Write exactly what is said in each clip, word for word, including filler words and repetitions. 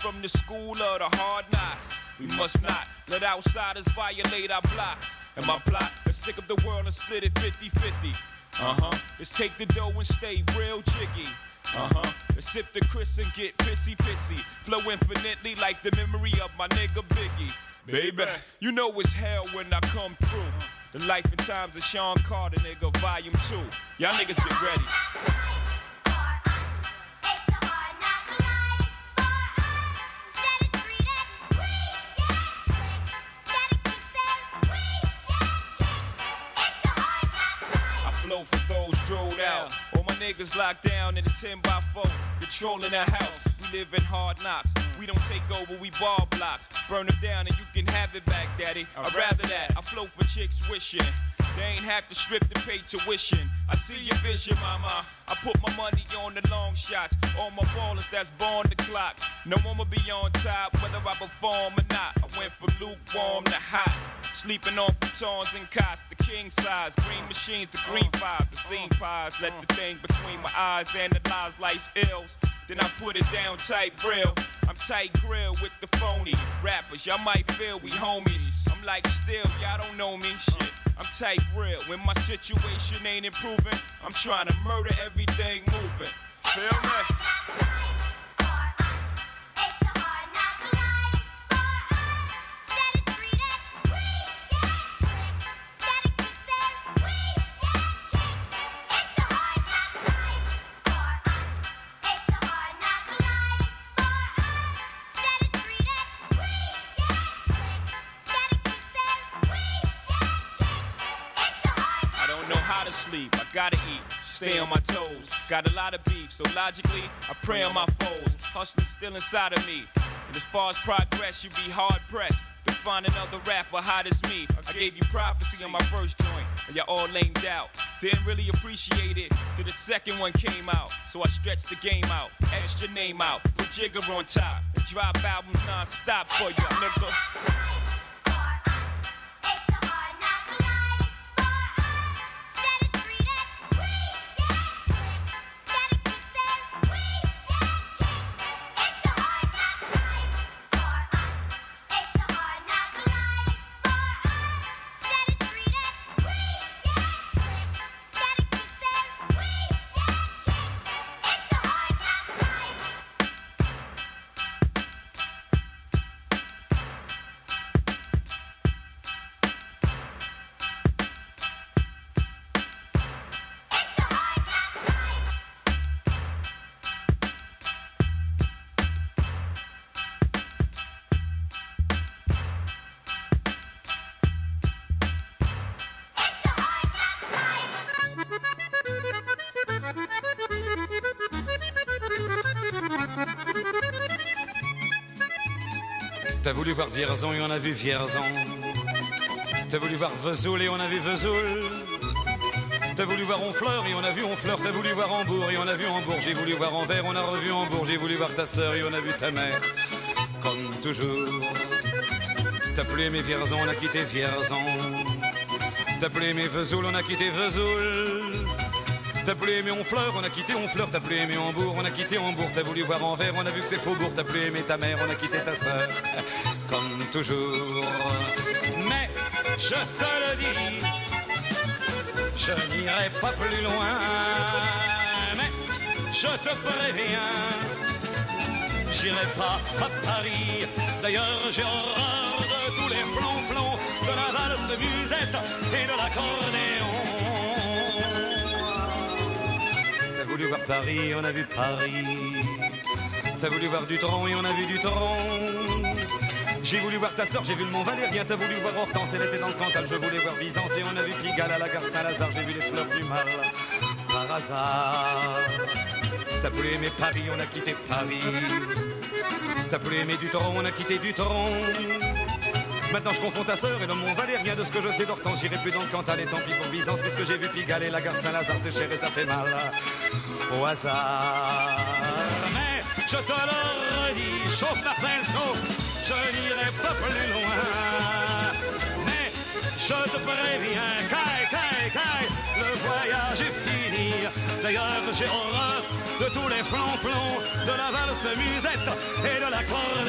from the school of the hard knocks. We must not let outsiders violate our blocks. And my plot, let's stick up the world and split it fifty-fifty. Uh-huh, let's take the dough and stay real jiggy. Uh-huh, let's sip the Chris and get pissy pissy. Flow infinitely like the memory of my nigga Biggie. Baby, you know it's hell when I come through. The life and times of Sean Carter, nigga, volume two. Y'all niggas get ready. For those drilled out, all my niggas locked down in a ten by four, controlling the house. We live in hard knocks. We don't take over, we ball blocks. Burn them down and you can have it back, daddy. I'd rather that. I flow for chicks wishing they ain't have to strip to pay tuition. I see your vision, mama. I put my money on the long shots. All my ballers that's born the clock. No one will be on top, whether I perform or not. I went from lukewarm to hot. Sleeping on futons and cots, the king size. Green machines, the green fives, the scene pies. Let the thing between my eyes analyze life's ills. Then I put it down tight real. I'm tight grill with the phony rappers. Y'all might feel we homies. I'm like still, y'all don't know me. Shit, I'm tight real. When my situation ain't improving, I'm trying to murder everything moving. Feel me? Sleep, I gotta eat, stay on my toes. Got a lot of beef, so logically, I pray on my foes. Hustling's still inside of me. And as far as progress, you be hard pressed to find another rapper hot as me. I gave you prophecy on my first joint, and y'all all lamed out. Didn't really appreciate it till the second one came out. So I stretched the game out, etched your name out, put Jigger on top, and drop albums non-stop for you, nigga. T'as voulu voir Vierzon et on a vu Vierzon. T'as voulu voir Vesoul et on a vu Vesoul. T'as voulu voir Honfleur et on a vu Honfleur. T'as voulu voir Hambourg et on a vu Hambourg. J'ai voulu voir Anvers, on a revu Hambourg. J'ai voulu voir ta sœur et on a vu ta mère. Comme toujours. T'as plus aimé Vierzon, on a quitté Vierzon. T'as plus aimé Vesoul, on a quitté Vesoul. T'as plus aimé Honfleur, on a quitté Honfleur. T'as plus aimé Hambourg, on a quitté Hambourg. T'as voulu voir Anvers, on a vu que c'est Faubourg. T'as plus aimé ta mère, on a quitté ta sœur. Comme toujours. Mais je te le dis, je n'irai pas plus loin. Mais je te préviens, j'irai pas à Paris. D'ailleurs j'ai horreur de tous les flonflons, de la valse musette et de l'accordéon. T'as voulu voir Paris, on a vu Paris. T'as voulu voir Dutron et on a vu Dutron. J'ai voulu voir ta sœur, j'ai vu le Mont Valérien. T'as voulu voir Hortense, elle était dans le Cantal. Je voulais voir Byzance et on a vu Pigalle à la gare Saint-Lazare. J'ai vu les fleurs du mal par hasard. T'as plus aimé Paris, on a quitté Paris. T'as plus aimé Dutron, on a quitté Dutron. Maintenant je confonds ta sœur et le Mont Valérien. De ce que je sais d'Hortense, j'irai plus dans le Cantal. Et tant pis pour Byzance, puisque j'ai vu Pigalle et la gare Saint-Lazare. C'est cher et ça fait mal au hasard. Mais je te le redis, chauffe Marcel, chauffe. Je n'irai pas plus loin. Mais je te préviens, caille, caille, caille, le voyage est fini. D'ailleurs j'ai horreur de tous les flonflons, de la valse musette et de l'accordéon.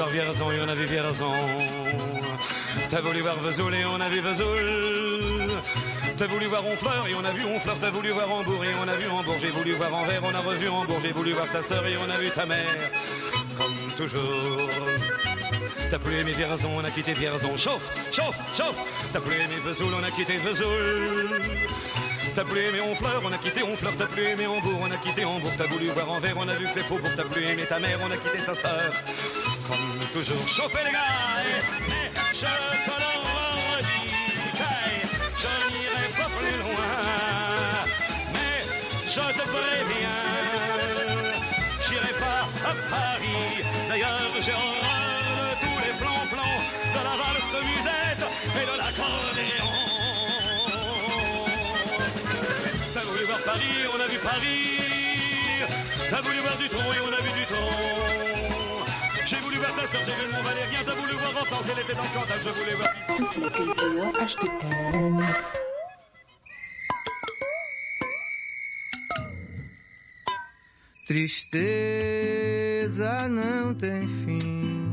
voir Vierzon et on a vu Vierzon. T'as voulu voir Vesoul et on a vu Vesoul. T'as voulu voir Honfleur et on a vu Honfleur. T'as voulu voir Hambourg et on a vu Hambourg. J'ai voulu voir Anvers, on a revu Hambourg. J'ai voulu voir ta sœur et on a vu ta mère. Comme toujours. T'as plus aimé Vierzon, on a quitté Vierzon. Chauffe, chauffe, chauffe. T'as plus aimé Vesoul, on a quitté Vesoul. T'as plus aimé Honfleur, on a quitté Honfleur. T'as plus aimé Hambourg, on a quitté Hambourg. T'as voulu voir Anvers, on a vu que c'est faux. Pour t'as plus aimé ta mère, on a quitté sa sœur. Comme toujours. Chauffez les gars, mais je te le redis, je n'irai pas plus loin. Mais je te préviens, j'irai pas à Paris. D'ailleurs, j'ai horreur de tous les plans-plans de la valse musette et de l'accordéon. T'as voulu voir Paris, on a vu Paris. T'as voulu voir du tronc et on a vu du tronc. J'ai voulu voir ta soeur, j'ai vu mon Valérien. T'as voulu voir Hortense, elle était dans le Cantal. Je voulais voir toute la culture H T L Mix. Tristeza não tem fim,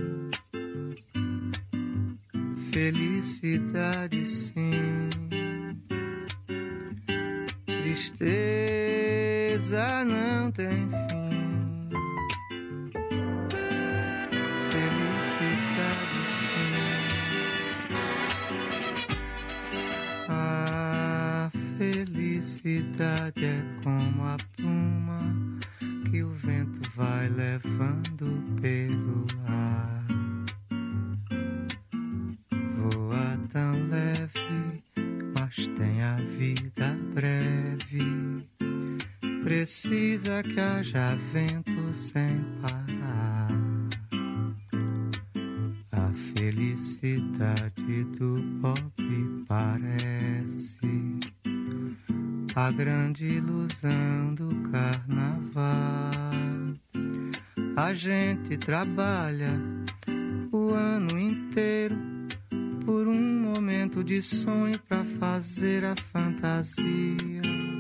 felicidade sim. Tristeza não tem fim, felicidade sim. A felicidade é como a pluma que o vento vai levando pelo ar. Voa tão leve, mas tem a vida breve. Precisa que haja vento sem parar. A felicidade do pobre parece a grande ilusão do carnaval. A gente trabalha o ano inteiro por um momento de sonho pra fazer a fantasia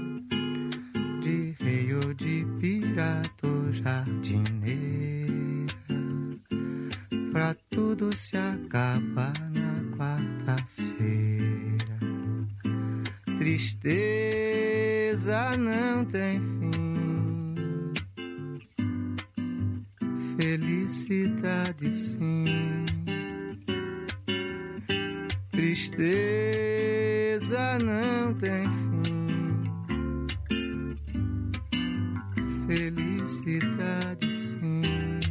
de rei ou de pirata ou jardineira, pra tudo se acabar na quarta-feira. Tristeza não tem fim, felicidade sim. Tristeza não tem fim, felicidade sim.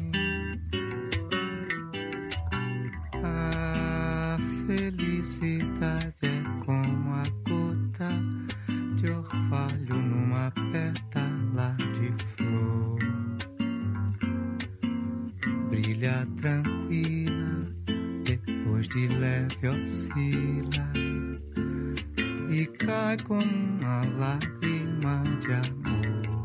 A felicidade é como a gota de orvalho numa pétala de flor. Brilha tranquila, depois de leve oscila e cai como uma lágrima de amor.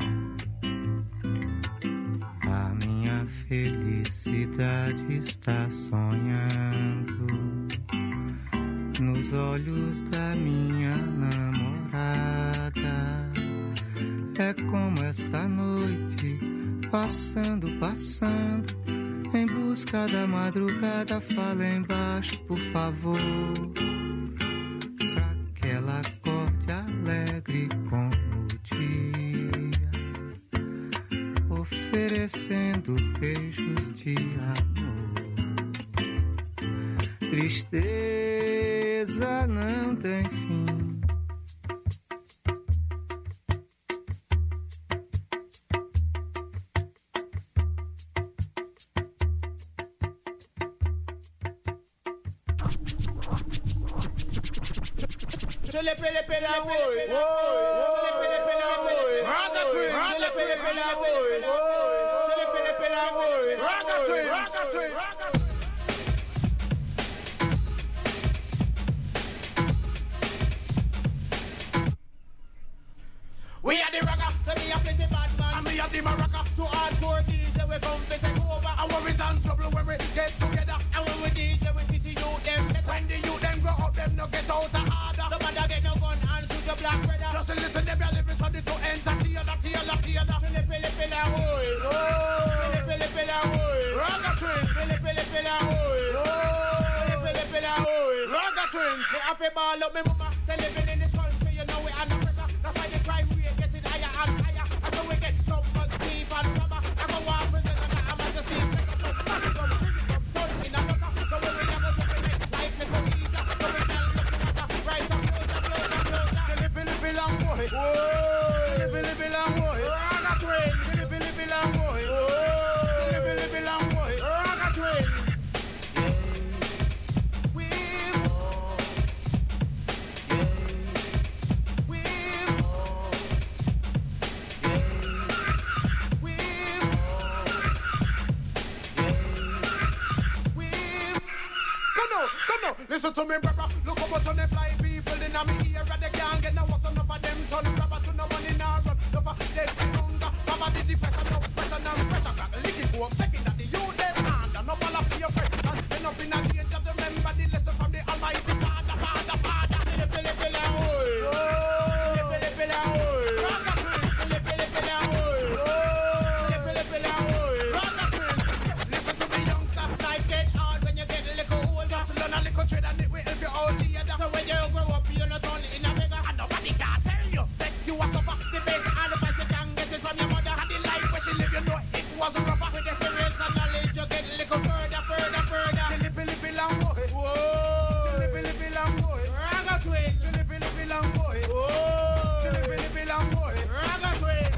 A minha felicidade está sonhando nos olhos da minha namorada. É como esta noite, passando, passando, em busca da madrugada. Fala embaixo, por favor, pra que ela acorde alegre como o dia, oferecendo beijos de amor. Tristeza não tem fim, we are the rocker, so me a pretty bad man, and me a the maraca. To hardcore D J we come to take over, and worries and trouble when we get together. And when we D J we teach you them better. When the youth them grow up, them no get out of order. No matter get no gun and shoot your black brother. Just listen them your lyrics on the to enter theater, theater, theater. Pele pele pele ahoy, pele pele pele ahoy, rock a train, pele pele. Me have to ball up me mama. Say living in this country, you know we under pressure. That's why the crime rate getting higher and higher. And so we get so much beef and rubber. I go walk prison and I'm at the scene. Take us some money, some prison, some tons in a butter. So when we have a double neck, like me for eater. So we can look at the right up, closer, closer, closer. Chili, Billy, Billy, long boy. Chili, Billy, Billy, long boy. Raga train. Chili, Billy, Billy, long boy. Chili, Billy, Billy, long boy. Raga train. Listen to me, brother. Look how much on the fly people in a me ear, and they can't get no what's enough of them turn rubber to no money now run. No for dead hunger, mama the depression, no pressure, no pressure. Got the liquid for taking that the youth them hand, and no fall off your friends. And end up in a danger to remember the lesson from the Almighty Father, Father, Father. Pili pili pili ahoy, pili pili pili ahoy, rock the twin. Pili pili pili ahoy, pili pili pili ahoy, rock the twin. Listen to me, young stuff, life get hard when you get a little older. Just learn a little trade and it will help you all the other. So when you grow up, you're not only in a beggar, and nobody can tell you. Say you are suffer the best and the best you can get it from your mother. And the life where she live, you know it wasn't rougher. With experience and knowledge, you get a little further, further, further. Chili, Billy, Billy, long boy. Whoa. Chili, Billy, Billy, long boy. Raga twin. Chili, Billy, Billy, long boy. Whoa. Chili, Billy, Billy, long boy. Raga twin.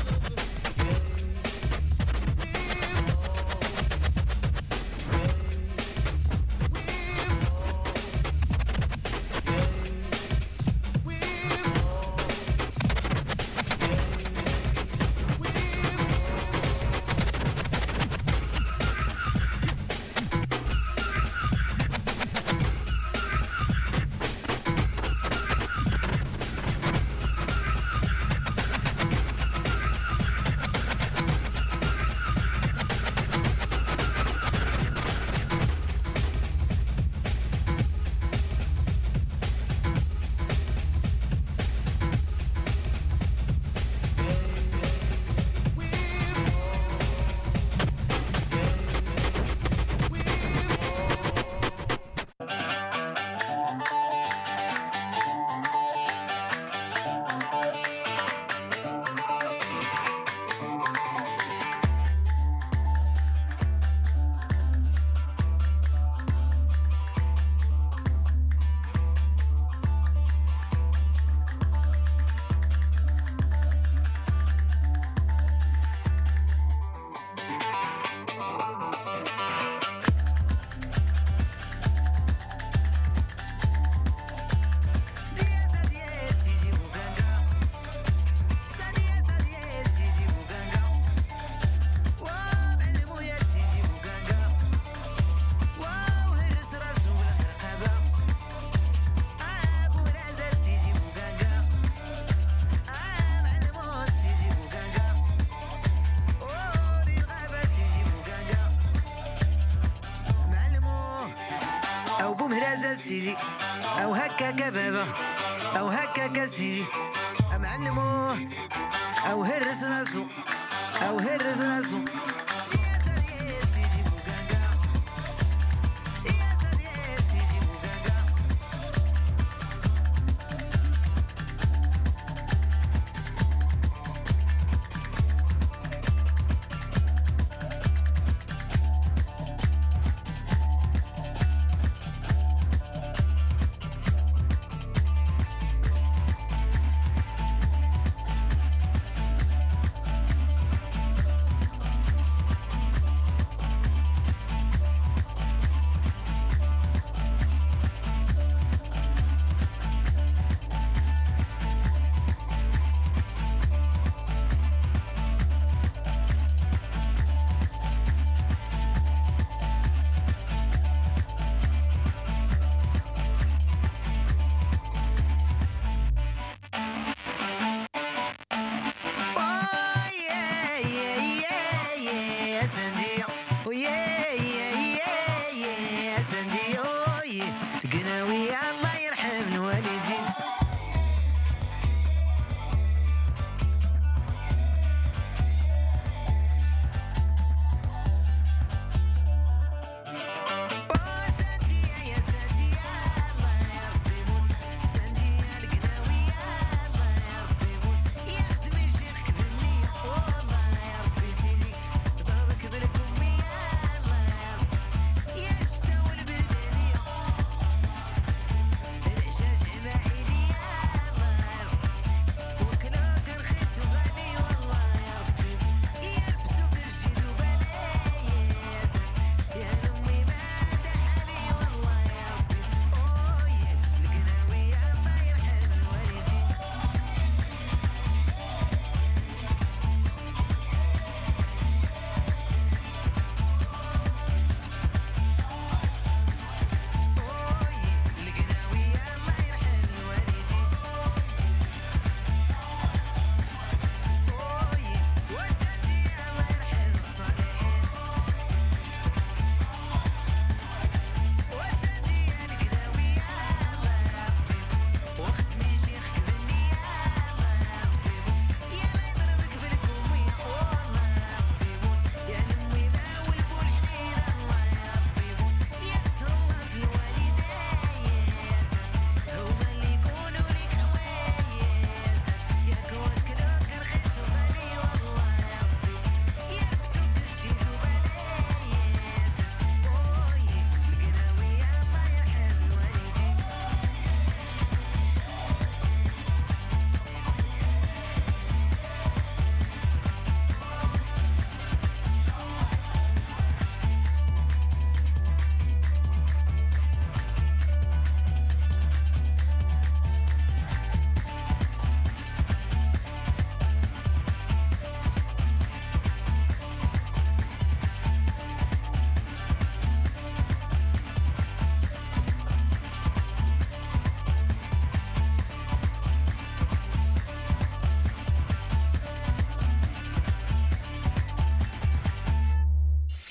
سيدي او هكاك بابا او هكاك سيدي معلموه او هرس راسو او هرس راسو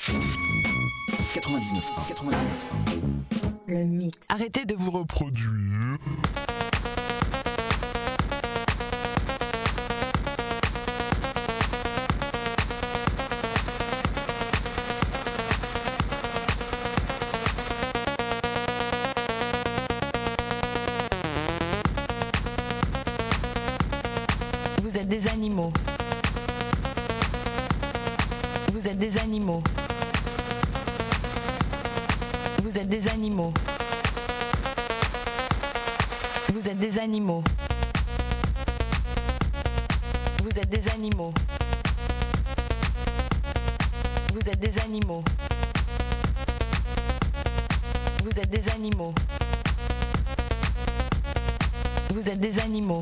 quatre-vingt-dix-neuf point un. quatre-vingt-dix-neuf point un. Le mix. Arrêtez de vous reproduire. Vous êtes des animaux. Vous êtes des animaux. Vous êtes des animaux. Vous êtes des animaux. Vous êtes des animaux. Vous êtes des animaux. Vous êtes des animaux. Vous êtes des animaux.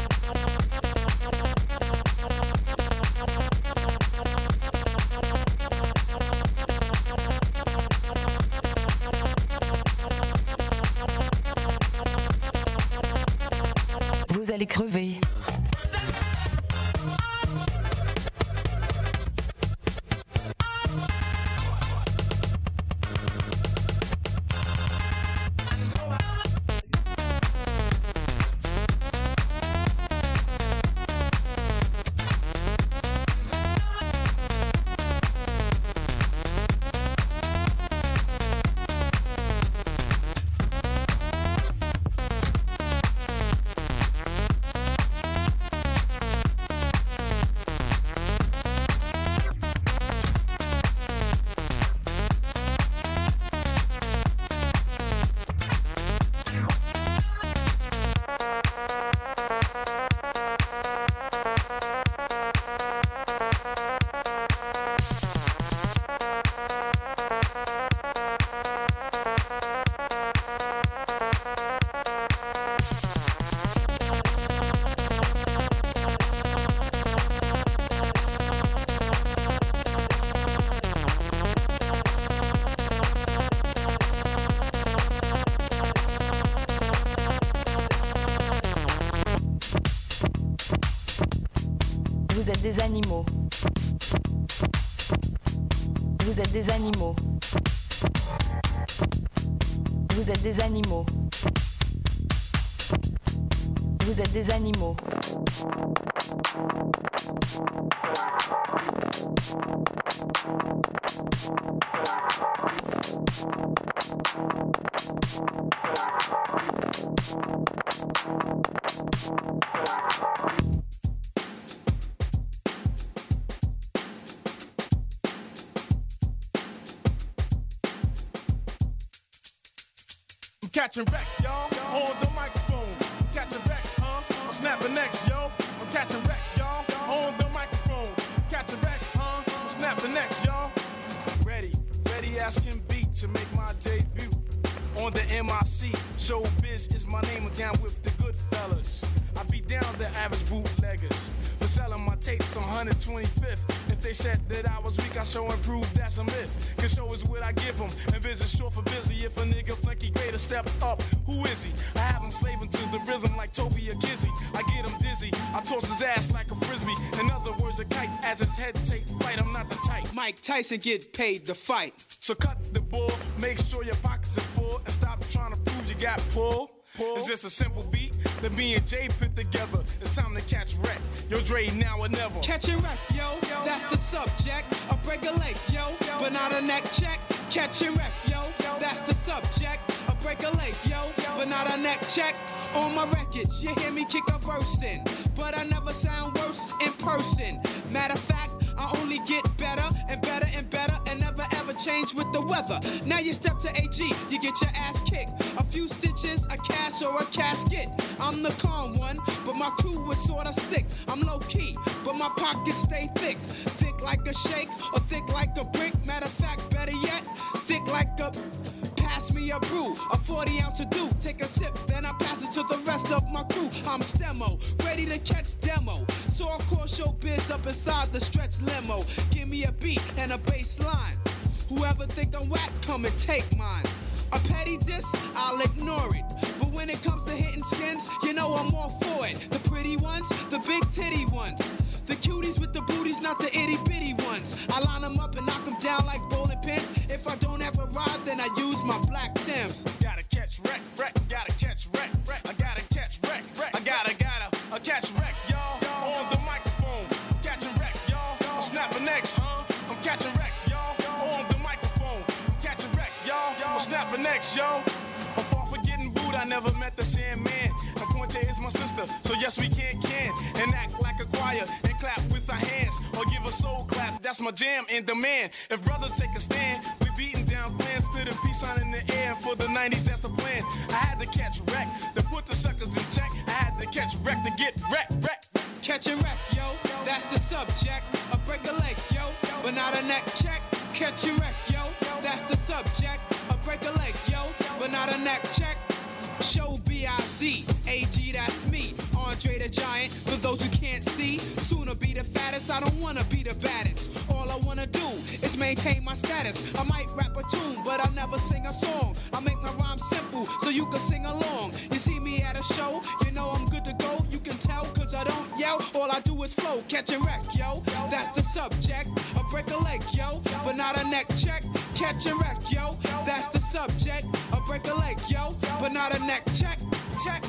Vous allez crever. Vous êtes des animaux. Vous êtes des animaux. Vous êtes des animaux. Vous êtes des animaux. Catching wreck, y'all, on the microphone. Catching wreck, huh? I'm snapping next, yo. I'm catching wreck, y'all, on the microphone. Catching wreck, huh? I'm snapping next, y'all. Ready, ready as can be to make my debut on the M I C. Showbiz is my name, I'm down with the good fellas. I be down the average bootleggers for selling my tapes on one twenty-fifth. If they said that I was weak, I show and prove that's a myth. Cause show is what I give them, and biz is short for busy. If a nigga think he great, to step up, who is he? I have him slaving to the rhythm like Toby or Gizzy. I get him dizzy, I toss his ass like a frisbee. In other words, a kite as his head take flight. I'm not the type Mike Tyson get paid to fight. So cut the bull, make sure your pockets are full, and stop trying to prove you got pull. It's just a simple beat that me and Jay put together. It's time to catch wreck. Yo, Dre, now or never. Catching wreck, yo, yo. That's the subject. I break a leg, yo, yo. But not a neck check. Catching wreck, yo, yo. That's the subject. I break a leg, yo, yo. But not a neck check. On my records, you hear me kick a verse in, but I never sound worse in person. Matter of fact, I only get better and better and better and never ever change with the weather. Now you step to A G, you get your ass kicked. A few stitches, a cast or a casket. I'm the calm one, but my crew is sorta sick. I'm low key, but my pockets stay thick. Thick like a shake or thick like a brick. Matter of fact, better yet, thick like a... Pass me a brew, a forty ounce to do. Take a sip, then I pass it to the rest of my crew. I'm Stemo, ready to catch demo. So of course your biz up inside the stretch limo. Give me a beat and a bass line. Whoever think I'm whack, come and take mine. A petty diss, I'll ignore it. But when it comes to hitting skins, you know I'm all for it. The pretty ones, the big titty ones. The cuties with the booties, not the itty bitty ones. I line them up and knock them down like bowling snapping next, huh? I'm catching wreck, y'all. On the microphone, I'm catching wreck, y'all. I'm snapping next, yo. I'm far from getting booed, I never met the Sandman. And Pointer is my sister, so yes, we can can and act like a choir and clap with our hands or give a soul clap. That's my jam in demand. If brothers take a stand, we beating down clans, split a peace sign in the air. For the nineties, that's the plan. I had to catch wreck to put the suckers in check. I had to catch wreck to get wreck, wreck. Catching wreck, yo, that's the subject. A break a leg, yo, but not a neck check. Catching wreck, yo, that's the subject. A break a leg, yo, but not a neck check. Show B I Z, A G, that's me. Andre the Giant, for those who can't see. Sooner be the fattest, I don't wanna be the baddest. All I wanna do is maintain my status. I might rap a tune, but I'll never sing a song. I make my rhyme simple, so you can sing along. You see me at a show, you know I'm good to go. You can tell, cause I don't yell, all I do is flow. Catching wreck, yo, that's the subject. A break a leg, yo, but not a neck check. Catching wreck, yo, that's the subject. A break a leg, yo, but not a neck check, check.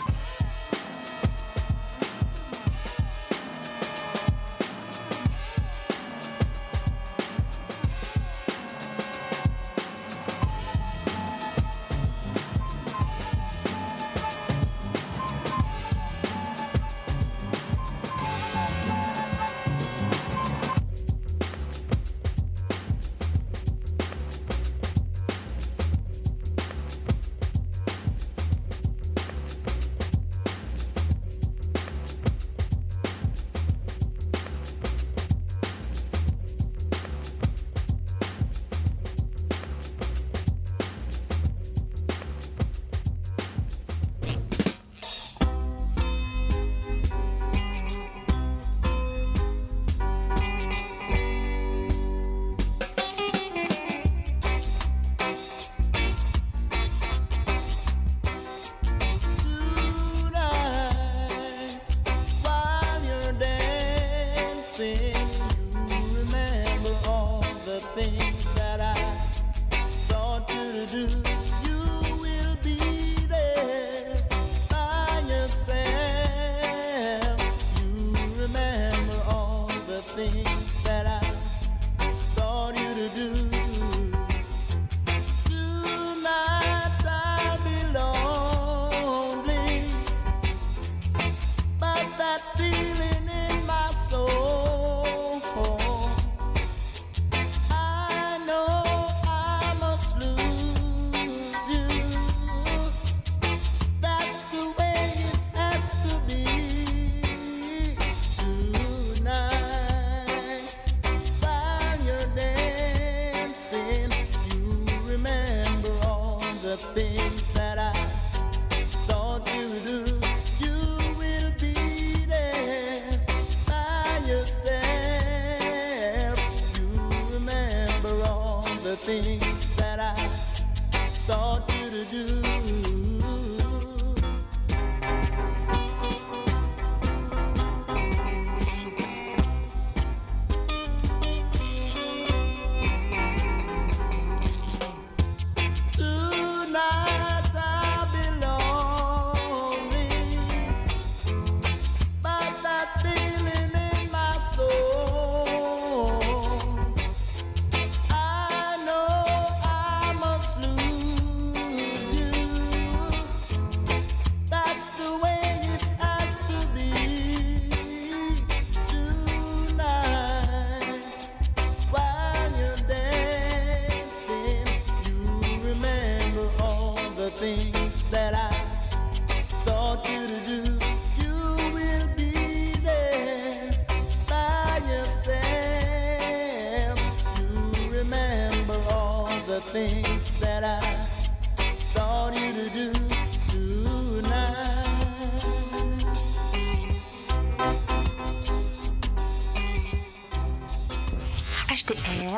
H T R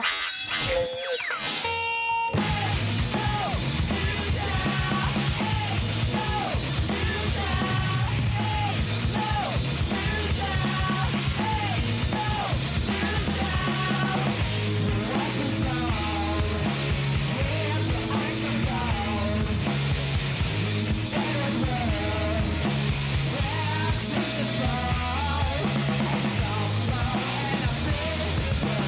Fall.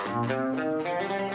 Thank you.